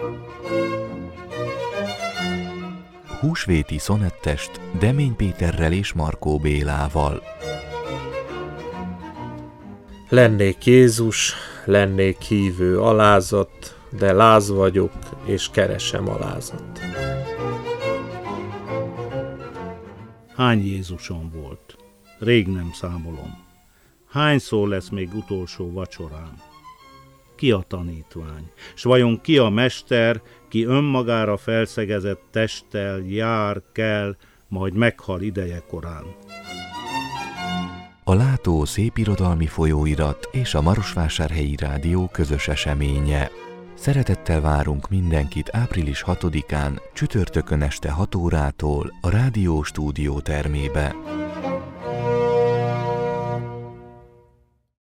Húsvéti szonettest Demény Péterrel és Markó Bélával. Lennék Jézus, lennék hívő alázat, de láz vagyok, és keresem alázat. Hány Jézusom volt? Rég nem számolom. Hányszor lesz még utolsó vacsorám? Ki a tanítvány? S vajon ki a mester, ki önmagára felszegezett testtel jár, kell, majd meghal ideje korán? A Látó szépirodalmi folyóirat és a Marosvásárhelyi Rádió közös eseménye. Szeretettel várunk mindenkit április 6-án, csütörtökön este 6 órától a Rádió stúdió termébe.